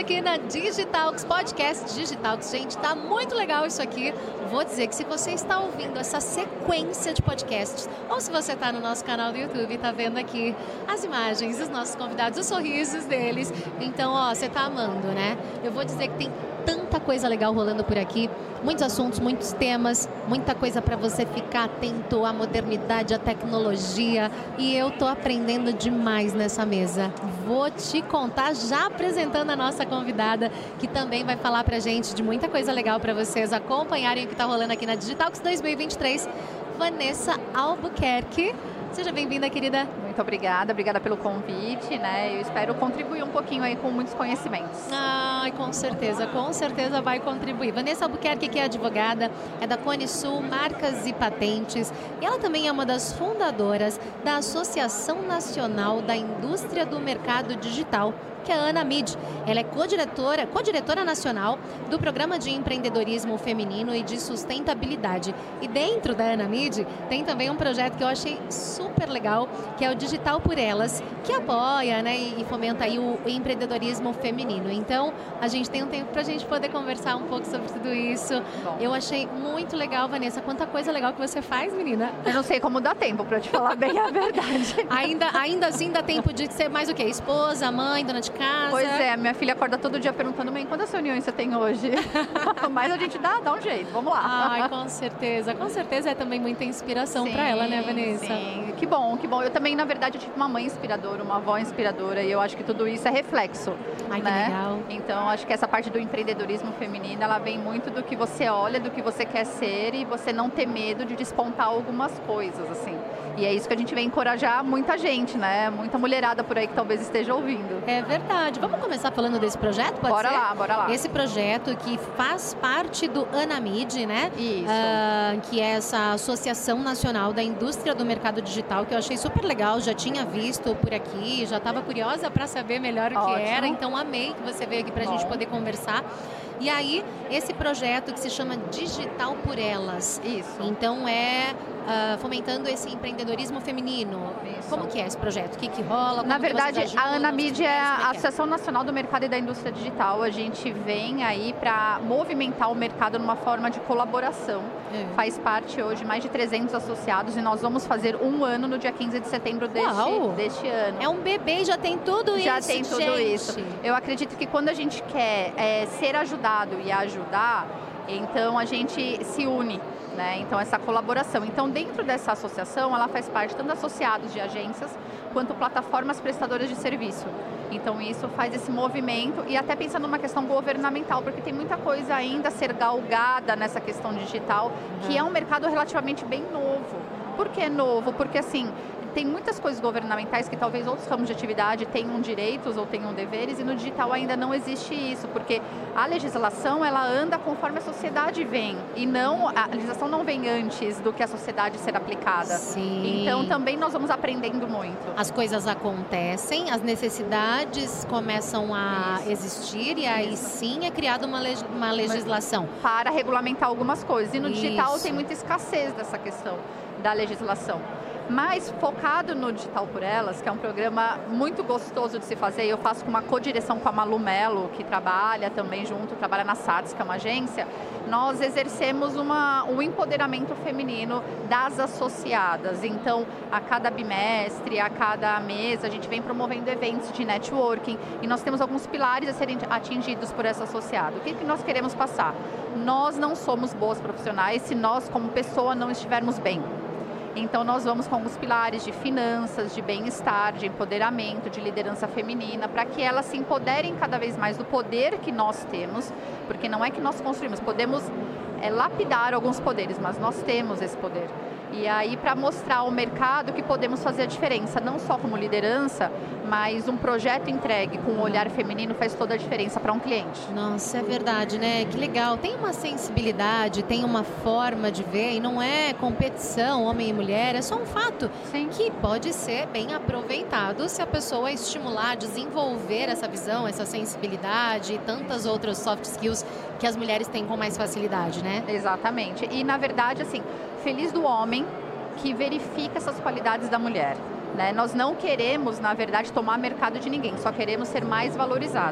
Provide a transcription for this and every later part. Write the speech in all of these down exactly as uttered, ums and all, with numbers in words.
aqui na Digitalks, podcast Digitalks. Gente, tá muito legal isso aqui. Vou dizer que se você está ouvindo essa sequência de podcasts, ou se você está no nosso canal do YouTube e tá vendo aqui as imagens dos nossos convidados, os sorrisos deles, então, ó, você tá amando, né? Eu vou dizer que tem tanta coisa legal rolando por aqui, muitos assuntos, muitos temas, muita coisa para você ficar atento à modernidade, à tecnologia, e eu tô aprendendo demais nessa mesa. Vou te contar já apresentando a nossa convidada, que também vai falar pra gente de muita coisa legal para vocês acompanharem o que tá rolando aqui na Digitalks dois mil e vinte e três. Vanessa Albuquerque. Seja bem-vinda, querida. Muito obrigada, obrigada pelo convite, né? Eu espero contribuir um pouquinho aí com muitos conhecimentos. Ai, com certeza, com certeza vai contribuir. Vanessa Albuquerque, que é advogada, é da Cone Sul Marcas e Patentes, e ela também é uma das fundadoras da Associação Nacional da Indústria do Mercado Digital, que é a ANAMID. Ela é co-diretora, co-diretora nacional do Programa de Empreendedorismo Feminino e de Sustentabilidade. E dentro da ANAMID tem também um projeto que eu achei super legal, que é o Digital por Elas, que apoia, né, e fomenta aí o empreendedorismo feminino. Então, a gente tem um tempo para a gente poder conversar um pouco sobre tudo isso. Bom. Eu achei muito legal, Vanessa. Quanta coisa legal que você faz, menina. Eu não sei como dá tempo, para te falar bem a verdade. ainda, ainda assim dá tempo de ser mais o quê? Esposa, mãe, dona de casa? Pois é, minha filha acorda todo dia perguntando, mãe, quantas reuniões você tem hoje? Mas a gente dá, dá um jeito, vamos lá. Ai, com certeza, com certeza é também muita inspiração para ela, né, Vanessa? Sim, que bom, que bom. Eu também, na verdade, eu tive uma mãe inspiradora, uma avó inspiradora, e eu acho que tudo isso é reflexo. Ai, né? Que legal. Então, acho que essa parte do empreendedorismo feminino, ela vem muito do que você olha, do que você quer ser, e você não ter medo de despontar algumas coisas, assim. E é isso que a gente vem encorajar muita gente, né? Muita mulherada por aí que talvez esteja ouvindo. É verdade. Vamos começar falando desse projeto, pode bora ser? lá, bora lá. Esse projeto que faz parte do ANAMID, né? Isso. Uh, que é essa Associação Nacional da Indústria do Mercado Digital, que eu achei super legal, já tinha visto por aqui, já estava curiosa para saber melhor o Ótimo. que era, então amei que você veio aqui para a gente poder conversar. E aí, esse projeto que se chama Digital por Elas. Isso. Então, é uh, fomentando esse empreendedorismo feminino. Isso. Como que é esse projeto? O que que rola? Como Na verdade, ajudam, a ANAMID é a é? Associação Nacional do Mercado e da Indústria Digital. A gente vem aí para movimentar o mercado numa forma de colaboração. É. Faz parte hoje mais de trezentos associados e nós vamos fazer um ano no dia quinze de setembro deste, deste ano. É um bebê, já tem tudo já isso, Já tem tudo gente. isso. Eu acredito que quando a gente quer é, ser ajudado e ajudar, então a gente se une, né? Então essa colaboração. Então dentro dessa associação, ela faz parte tanto associados de agências quanto plataformas prestadoras de serviço. Então isso faz esse movimento e até pensando numa questão governamental, porque tem muita coisa ainda a ser galgada nessa questão digital, uhum. que é um mercado relativamente bem novo. Por que novo? Porque assim, tem muitas coisas governamentais que talvez outros ramos de atividade tenham direitos ou tenham deveres e no digital ainda não existe isso, porque a legislação ela anda conforme a sociedade vem e não, a legislação não vem antes do que a sociedade ser aplicada. Sim. Então também nós vamos aprendendo muito. As coisas acontecem, as necessidades começam a isso. existir e aí isso. sim é criada uma, leg- uma legislação. Para regulamentar algumas coisas e no isso. digital tem muita escassez dessa questão da legislação. Mas focado no Digital por Elas, que é um programa muito gostoso de se fazer, eu faço com uma co-direção com a Malu Melo, que trabalha também junto, trabalha na SATS, que é uma agência, nós exercemos uma, um empoderamento feminino das associadas. Então, a cada bimestre, a cada mês, a gente vem promovendo eventos de networking e nós temos alguns pilares a serem atingidos por essa associada. O que, que nós queremos passar? Nós não somos boas profissionais se nós, como pessoa, não estivermos bem. Então, nós vamos com alguns pilares de finanças, de bem-estar, de empoderamento, de liderança feminina, para que elas se empoderem cada vez mais do poder que nós temos, porque não é que nós construímos, podemos é, lapidar alguns poderes, mas nós temos esse poder. E aí, para mostrar ao mercado que podemos fazer a diferença, não só como liderança, mas um projeto entregue com um olhar feminino faz toda a diferença para um cliente. Nossa, é verdade, né? Que legal. Tem uma sensibilidade, tem uma forma de ver, e não é competição, homem e mulher, é só um fato Sim. que pode ser bem aproveitado se a pessoa estimular, desenvolver essa visão, essa sensibilidade e tantas outras soft skills que as mulheres têm com mais facilidade, né? Exatamente. E, na verdade, assim, feliz do homem que verifica essas qualidades da mulher. Né? Nós não queremos, na verdade, tomar mercado de ninguém, só queremos ser mais valorizadas.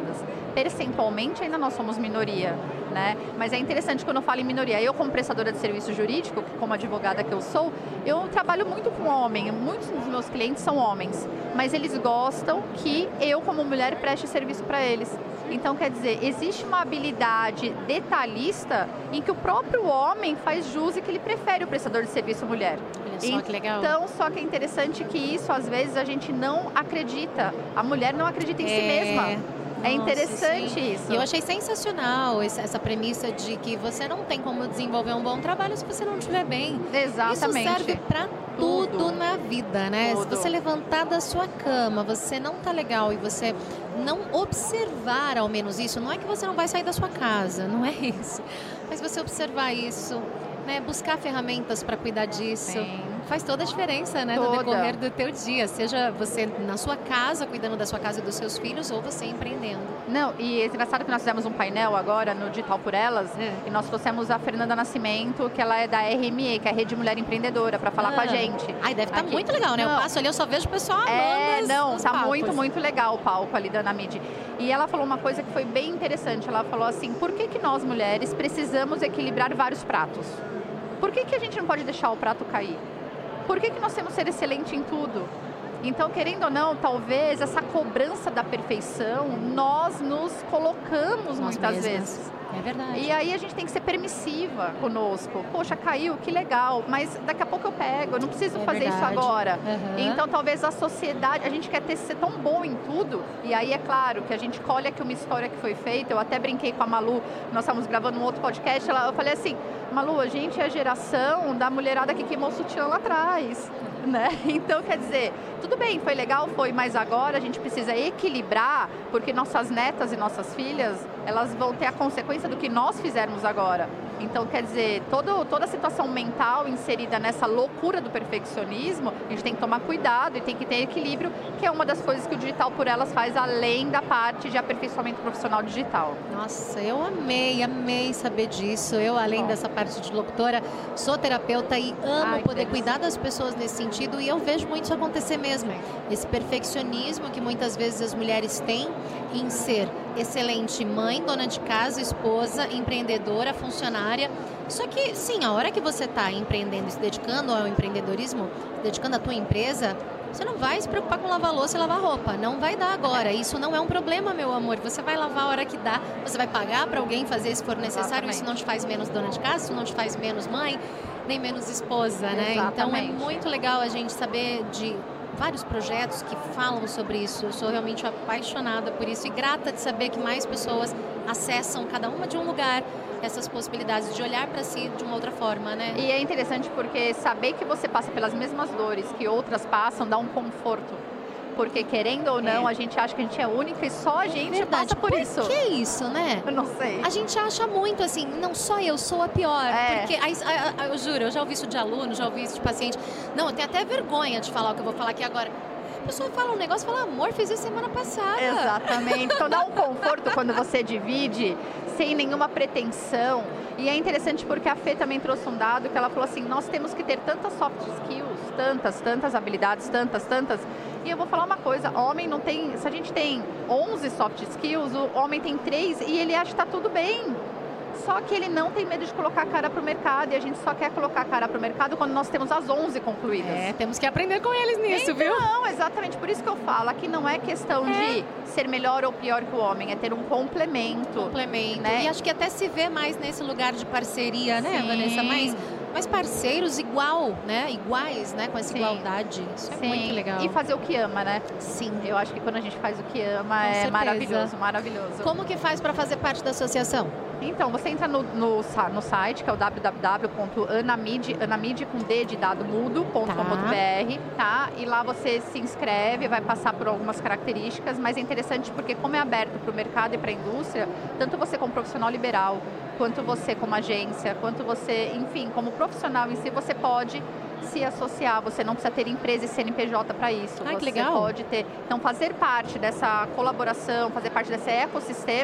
percentualmente ainda nós somos minoria, né? Mas é interessante quando eu falo em minoria. Eu, como prestadora de serviço jurídico, como advogada que eu sou, eu trabalho muito com homem. Muitos dos meus clientes são homens, mas eles gostam que eu, como mulher, preste serviço para eles. Então, quer dizer, existe uma habilidade detalhista em que o próprio homem faz jus e que ele prefere o prestador de serviço mulher. Olha só que legal. Então, só que é interessante que isso, às vezes, a gente não acredita. A mulher não acredita em si mesma. É interessante sim. isso. E eu achei sensacional essa premissa de que você não tem como desenvolver um bom trabalho se você não estiver bem. Exatamente. Isso serve para tudo, tudo na vida, né? Tudo. Se você levantar da sua cama, você não tá legal e você não observar ao menos isso, não é que você não vai sair da sua casa, não é isso. Mas você observar isso, né? Buscar ferramentas para cuidar disso. Sim. Faz toda a diferença, né, Toda. no decorrer do teu dia, seja você na sua casa, cuidando da sua casa e dos seus filhos, ou você empreendendo. Não, e é engraçado que nós fizemos um painel agora no Digital por Elas, é. e nós trouxemos a Fernanda Nascimento, que ela é da R M E, que é a Rede Mulher Empreendedora, para falar ah. com a gente. Ai, deve estar tá muito legal, né? Não. Eu passo ali, eu só vejo o pessoal amando É, as, não, os tá papos. muito, muito legal o palco ali da Ana Midi. E ela falou uma coisa que foi bem interessante, ela falou assim, por que que nós mulheres precisamos equilibrar vários pratos? Por que que a gente não pode deixar o prato cair? Por que que nós temos que ser excelente em tudo? Então, querendo ou não, talvez essa cobrança da perfeição, nós nos colocamos nós muitas mesmas. vezes. É verdade. E aí a gente tem que ser permissiva conosco. Poxa, caiu, que legal, mas daqui a pouco eu pego, eu não preciso é fazer verdade. isso agora. Uhum. Então, talvez a sociedade, a gente quer ter, ser tão bom em tudo, e aí é claro que a gente colhe aqui uma história que foi feita, eu até brinquei com a Malu, nós estávamos gravando um outro podcast, ela, eu falei assim, Malu, a gente é a geração da mulherada que queimou o sutiã lá atrás. Né? Então, quer dizer, tudo bem, foi legal, foi, mas agora a gente precisa equilibrar, porque nossas netas e nossas filhas, elas vão ter a consequência do que nós fizermos agora. Então, quer dizer, todo, toda a situação mental inserida nessa loucura do perfeccionismo, a gente tem que tomar cuidado e tem que ter equilíbrio, que é uma das coisas que o Digital por Elas faz, além da parte de aperfeiçoamento profissional digital. Nossa, eu amei, amei saber disso. Eu, além Bom. dessa parte de locutora, sou terapeuta e amo Ai, poder Deus. cuidar das pessoas nesse sentido, e eu vejo muito isso acontecer mesmo. Esse perfeccionismo que muitas vezes as mulheres têm em ser excelente mãe, dona de casa, esposa, empreendedora, funcionária. Só que, sim, a hora que você está empreendendo, se dedicando ao empreendedorismo, se dedicando à tua empresa, você não vai se preocupar com lavar louça e lavar roupa. Não vai dar agora. Isso não é um problema, meu amor. Você vai lavar a hora que dá. Você vai pagar para alguém fazer se for necessário. Exatamente. Isso não te faz menos dona de casa, isso não te faz menos mãe, nem menos esposa, né? Exatamente. Então é muito legal a gente saber de vários projetos que falam sobre isso. Eu sou realmente apaixonada por isso e grata de saber que mais pessoas acessam, cada uma de um lugar, essas possibilidades de olhar para si de uma outra forma, né? E é interessante porque saber que você passa pelas mesmas dores que outras passam dá um conforto. Porque, querendo ou não, é. a gente acha que a gente é única e só a gente Verdade. passa por, por isso. Por que isso, né? Eu não sei. A gente acha muito assim, não só eu sou a pior. É. Porque, aí, eu juro, eu já ouvi isso de aluno, já ouvi isso de paciente. Não, eu tenho até vergonha de falar o que eu vou falar aqui agora. A pessoa fala um negócio e fala, amor, fiz isso semana passada. Exatamente. Então dá um conforto quando você divide, sem nenhuma pretensão. E é interessante porque a Fê também trouxe um dado que ela falou assim, nós temos que ter tantas soft skills, tantas, tantas habilidades, tantas, tantas. E eu vou falar uma coisa, homem não tem, se a gente tem onze soft skills, o homem tem três e ele acha que está tudo bem. Só que ele não tem medo de colocar a cara para o mercado e a gente só quer colocar a cara para o mercado quando nós temos as onze concluídas. É, temos que aprender com eles nisso, então, viu? Não, exatamente, por isso que eu falo, aqui não é questão é. de ser melhor ou pior que o homem, é ter um complemento. Complemento, né? E acho que até se vê mais nesse lugar de parceria, né, Sim. Vanessa? Mas, mas parceiros igual, né? Iguais, né? Com essa Sim. igualdade. Isso é Sim. muito legal. E fazer o que ama, né? Sim. Eu acho que quando a gente faz o que ama com é certeza. maravilhoso, maravilhoso. Como que faz para fazer parte da associação? Então, você entra no, no, no site, que é o w w w ponto anamid, anamid com D de dado mudo, ponto com ponto b r, tá? E lá você se inscreve, vai passar por algumas características, mas é interessante porque como é aberto para o mercado e para a indústria, tanto você como profissional liberal, quanto você como agência, quanto você, enfim, como profissional em si, você pode se associar, você não precisa ter empresa e C N P J para isso. Ai, você que legal. pode ter. Então, fazer parte dessa colaboração, fazer parte desse ecossistema,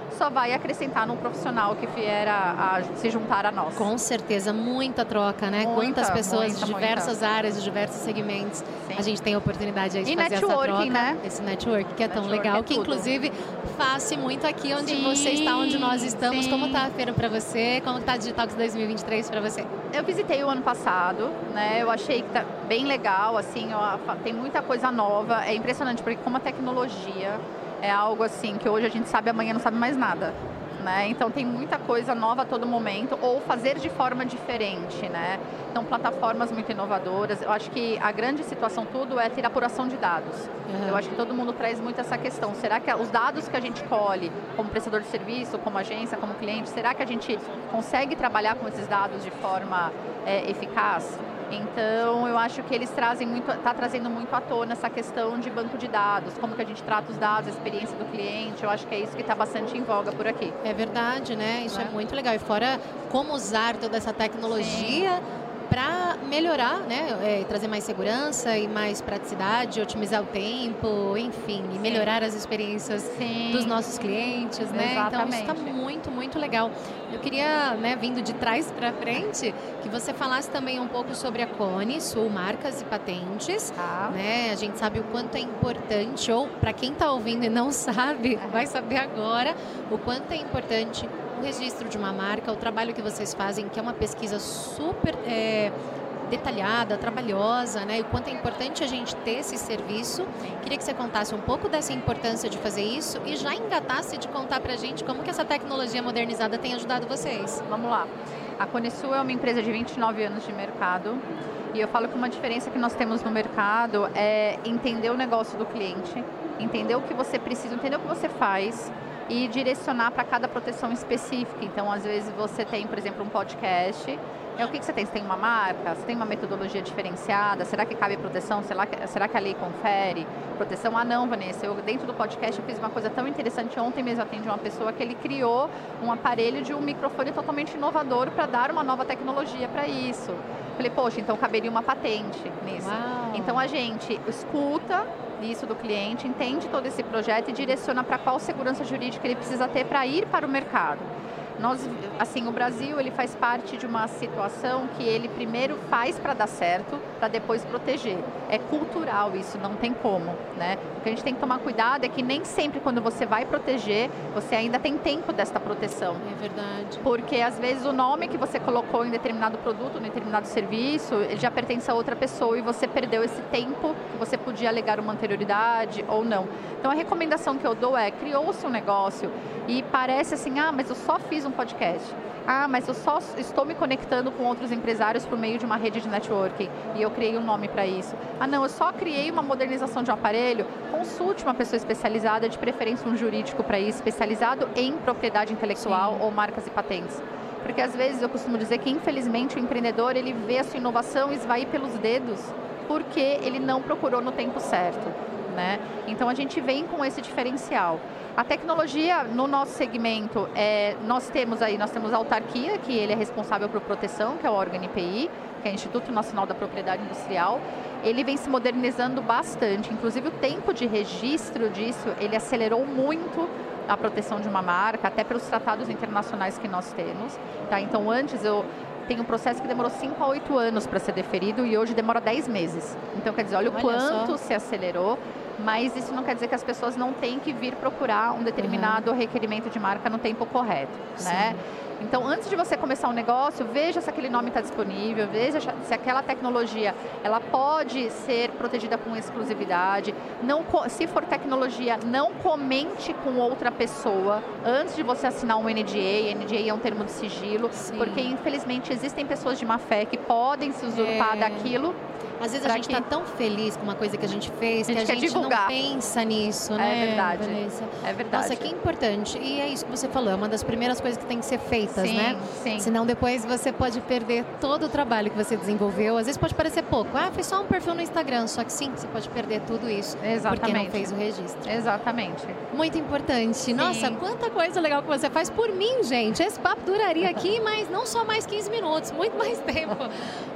só vai acrescentar num profissional que vier a, a se juntar a nós. Com certeza, muita troca, né? Muita, Quantas pessoas muita, de diversas muita. áreas, de diversos segmentos, Sim. a gente tem a oportunidade aí de e fazer essa troca. Né? Esse network que é tão network legal, é que tudo. inclusive faz-se muito aqui onde sim, você está, onde nós estamos. Sim. Como tá a feira para você? Como tá a Digitalks dois mil e vinte e três para você? Eu visitei o ano passado, né? Eu achei que tá bem legal, assim, ó, tem muita coisa nova. É impressionante, porque como a tecnologia é algo assim que hoje a gente sabe, amanhã não sabe mais nada. Né? Então tem muita coisa nova a todo momento, ou fazer de forma diferente, né? Então plataformas muito inovadoras. Eu acho que a grande situação tudo é ter apuração de dados. Uhum. Eu acho que todo mundo traz muito essa questão. Será que os dados que a gente colhe como prestador de serviço, como agência, como cliente, será que a gente consegue trabalhar com esses dados de forma é, eficaz? Então, eu acho que eles trazem muito, está trazendo muito à tona essa questão de banco de dados, como que a gente trata os dados, a experiência do cliente. Eu acho que é isso que está bastante em voga por aqui. É verdade, né? Isso é, é muito legal. E fora como usar toda essa tecnologia para melhorar, né? É, trazer mais segurança e mais praticidade, otimizar o tempo, enfim, e melhorar as experiências Sim. dos nossos clientes, né? Exatamente. Então, isso está muito, muito legal. Eu queria, né, vindo de trás para frente, que você falasse também um pouco sobre a Cone, Sul Marcas e Patentes. Ah. Né? A gente sabe o quanto é importante, ou para quem está ouvindo e não sabe, vai saber agora, o quanto é importante o registro de uma marca, o trabalho que vocês fazem, que é uma pesquisa super é, detalhada, trabalhosa, né? E o quanto é importante a gente ter esse serviço. Queria que você contasse um pouco dessa importância de fazer isso e já engatasse de contar pra gente como que essa tecnologia modernizada tem ajudado vocês. Vamos lá. A Conesul é uma empresa de vinte e nove anos de mercado e eu falo que uma diferença que nós temos no mercado é entender o negócio do cliente, entender o que você precisa, entender o que você faz e direcionar para cada proteção específica. Então, às vezes, você tem, por exemplo, um podcast. É, o que, que você tem? Você tem uma marca? Você tem uma metodologia diferenciada? Será que cabe proteção? Será que, será que a lei confere proteção? Ah, não, Vanessa. Eu, dentro do podcast, eu fiz uma coisa tão interessante. Ontem mesmo atendi uma pessoa que ele criou um aparelho de um microfone totalmente inovador para dar uma nova tecnologia para isso. Falei, poxa, então caberia uma patente nisso. Uau. Então, a gente escuta isso do cliente, entende todo esse projeto e direciona para qual segurança jurídica ele precisa ter para ir para o mercado. Nós, assim, o Brasil, ele faz parte de uma situação que ele primeiro faz para dar certo, para depois proteger. É cultural isso, não tem como, né? O que a gente tem que tomar cuidado é que nem sempre quando você vai proteger, você ainda tem tempo desta proteção. É verdade. Porque, às vezes, o nome que você colocou em determinado produto, em determinado serviço, ele já pertence a outra pessoa e você perdeu esse tempo que você podia alegar uma anterioridade ou não. Então, a recomendação que eu dou é, criou-se um negócio e parece assim, ah, mas eu só fiz um podcast. Ah, mas eu só estou me conectando com outros empresários por meio de uma rede de networking e eu criei um nome para isso. Ah, não, eu só criei uma modernização de um aparelho. Consulte uma pessoa especializada, de preferência um jurídico para isso, especializado em propriedade intelectual Sim. ou marcas e patentes. Porque às vezes eu costumo dizer que, infelizmente, o empreendedor ele vê a sua inovação esvair pelos dedos porque ele não procurou no tempo certo. Né? Então, a gente vem com esse diferencial. A tecnologia, no nosso segmento, é, nós temos aí, nós temos a autarquia, que ele é responsável por proteção, que é o órgão I P I, que é o Instituto Nacional da Propriedade Industrial. Ele vem se modernizando bastante, inclusive o tempo de registro disso, ele acelerou muito a proteção de uma marca, até pelos tratados internacionais que nós temos. Tá? Então, antes eu... Tem um processo que demorou cinco a oito anos para ser deferido e hoje demora dez meses. Então, quer dizer, olha, olha o quanto só. se acelerou, mas isso não quer dizer que as pessoas não têm que vir procurar um determinado uhum. requerimento de marca no tempo correto, né? Então, antes de você começar um negócio, veja se aquele nome está disponível, veja se aquela tecnologia ela pode ser protegida com exclusividade. Não, se for tecnologia, não comente com outra pessoa antes de você assinar um N D A. N D A é um termo de sigilo, Sim. porque infelizmente existem pessoas de má fé que podem se usurpar é. daquilo. Às vezes a gente está que... tão feliz com uma coisa que a gente fez, a gente que a gente divulgar. não pensa nisso, né? É verdade. Vanessa? É verdade. Nossa, que importante. E é isso que você falou, é uma das primeiras coisas que tem que ser feitas, sim, né? Sim. Senão depois você pode perder todo o trabalho que você desenvolveu. Às vezes pode parecer pouco. Ah, foi só um perfil no Instagram. Só que sim, você pode perder tudo isso. Exatamente. Porque não fez o registro. Exatamente. Muito importante. Sim. Nossa, quanta coisa legal que você faz por mim, gente. Esse papo duraria aqui, mas não só mais quinze minutos, muito mais tempo.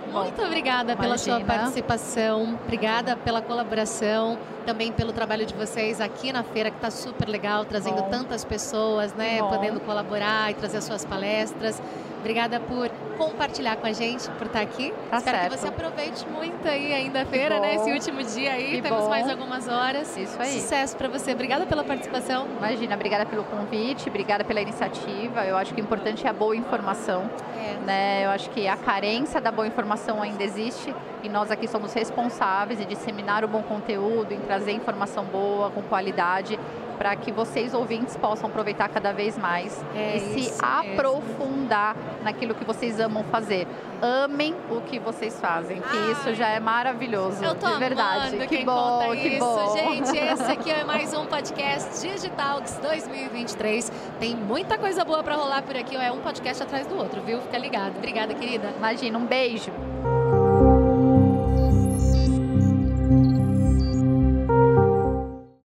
Muito obrigada pela Imagina. sua participação, obrigada pela colaboração, também pelo trabalho de vocês aqui na feira, que está super legal, trazendo Bom. tantas pessoas, né, Bom. podendo colaborar e trazer as suas palestras. Obrigada por compartilhar com a gente, por estar aqui. Tá Espero certo. que você aproveite muito aí ainda a feira, bom. né, esse último dia aí, Que temos bom. mais algumas horas. Isso aí. Sucesso para você, obrigada pela participação. Imagina, obrigada pelo convite, obrigada pela iniciativa. Eu acho que o importante é a boa informação. É. Né? Eu acho que a carência da boa informação ainda existe e nós aqui somos responsáveis em disseminar o bom conteúdo, em trazer informação boa, com qualidade, para que vocês, ouvintes, possam aproveitar cada vez mais É e se isso aprofundar naquilo que vocês amam fazer. Amem o que vocês fazem, que Ai, isso já é maravilhoso, Eu tô de verdade. amando Que quem bom, conta que isso, bom. gente. Esse aqui é mais um podcast Digitalks dois mil e vinte e três. Tem muita coisa boa para rolar por aqui. É um podcast atrás do outro, viu? Fica ligado. Obrigada, querida. Imagina, um beijo.